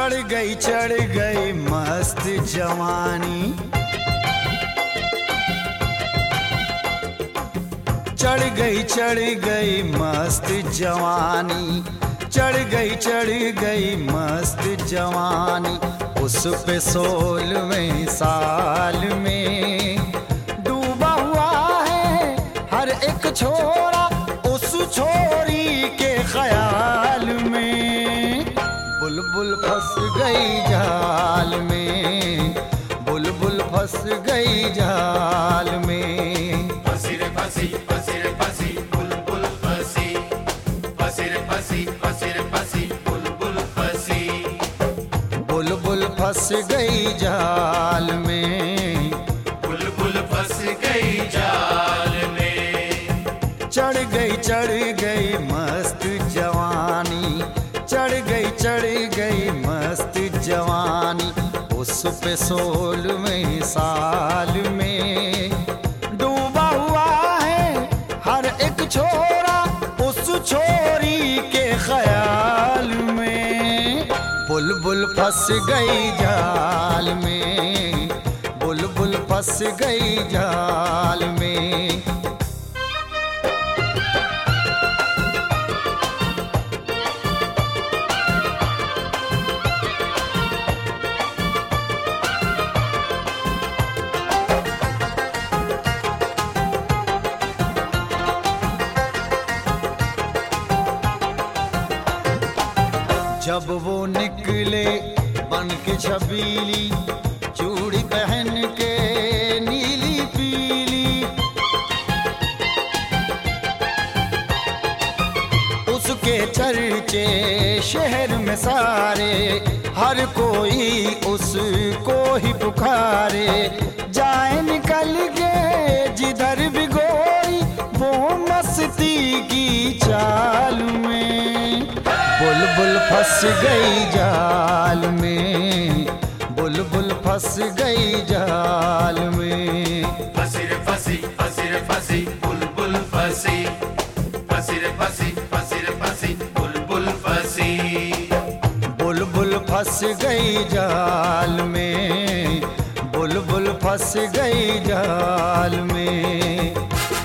चढ़ गई मस्त जवानी, चढ़ गई मस्त जवानी, चढ़ गई मस्त जवानी। उस पे 16वें साल में डूबा हुआ है हर एक छोरा उस छोरी के ख्याल में। बुलबुल फंस गई जाल में, बुलबुल फंस गई जाल में। फंसी रे फंसी, फंसी रे फंसी, बुलबुल फंसी, फंसी रे फंसी, फंसी रे फंसी, बुलबुल फंसी। बुलबुल फंस गई जाल में, बुलबुल फंस गई जाल में। चढ़ गई मस्त जवानी, चढ़ गई मस्त जवानी। उस पे 16वें साल में डूबा हुआ है हर एक छोरा उस छोरी के ख्याल में। बुलबुल फंस गई जाल में, बुलबुल फंस गई जाल में। जब वो निकले बन के छबीली, चूड़ी पहन के नीली पीली, उसके चर्चे शहर में सारे, हर कोई उसको ही पुकारे। जाए निकल के जिधर भी गोई वो मस्ती की चाल में। बुलबुल फंस गई जाल में, बुलबुल फंस गई जाल में। फंसी रे फंसी, फंसी रे फंसी, बुलबुल फंसी, फंसी रे फंसी, फंसी रे फंसी, बुलबुल फंसी। बुलबुल फंस गई जाल में, बुलबुल फंस गई जाल में।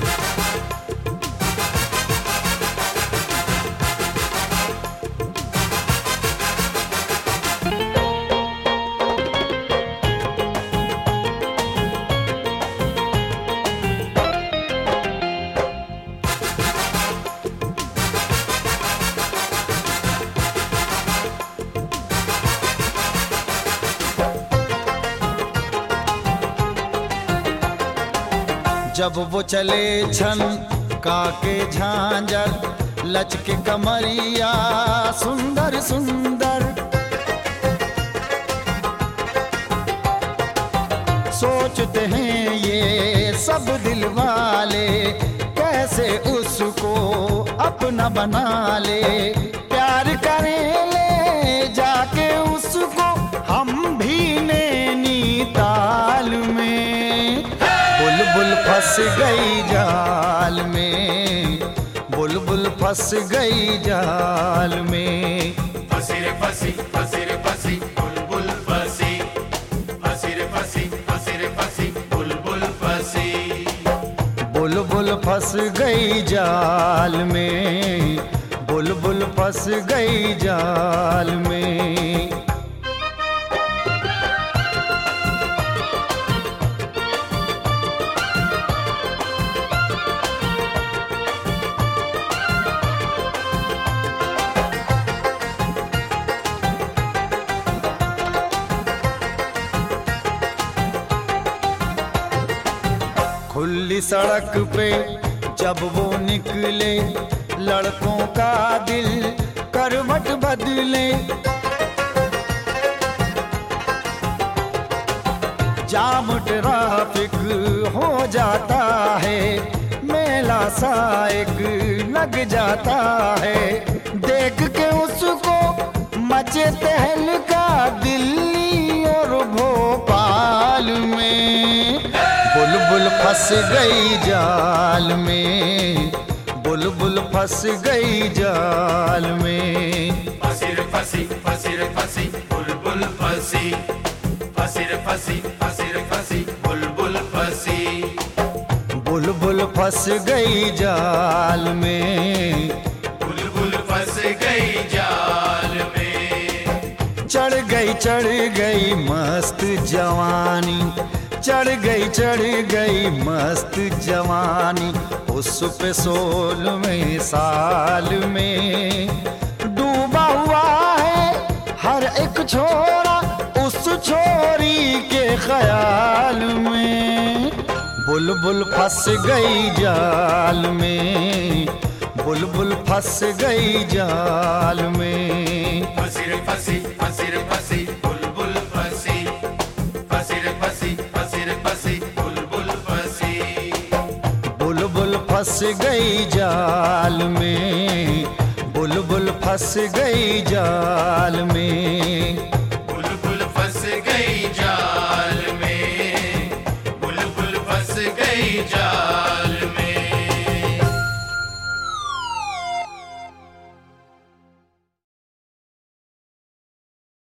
जब वो चले छन काके झांझर, लचके कमरिया सुंदर सुंदर, सोचते हैं ये सब दिल वाले कैसे उसको अपना बना ले। प्यार करें ले जाके उसको हम भी नैनीताल में। बुलबुल फंस गई जाल में, बुलबुल फंस गई जाल में। फंसी रे फंसी, फंसी रे फंसी, बुलबुल फंसी, फंसी रे फंसी, फंसी रे फंसी, बुलबुल फंसी। बुलबुल फंस गई जाल में, बुलबुल फंस गई जाल में। खुली सड़क पे जब वो निकले, लड़कों का दिल करवट बदले। जाम ट्रैफिक हो जाता है, मेला सा एक लग जाता है। देख के उसको मचे तहलका दिल्ली और भोपाल में। बुलबुल फंस गई जाल में, बुलबुल फंस गई जाल में। फंसी रे फंसी, फंसी रे फंसी, बुलबुल फंसी फसिर फंसी फसिर फंसी बुलबुल फंसी बुलबुल फंस गई जाल में बुलबुल फंस गई जाल में चढ़ गई मस्त जवानी चढ़ गई मस्त जवानी उस पे 16वें साल में डूबा हुआ है हर एक छोरा उस छोरी के ख्याल में बुलबुल फंस गई जाल में बुलबुल फंस गई जाल में फसिर फंसी फसिर फंसी बुलबुल फंसी फसिर फंसी फसिर फंसी बुलबुल फंसी बुलबुल फंस गई जाल में बुलबुल फंस गई जाल में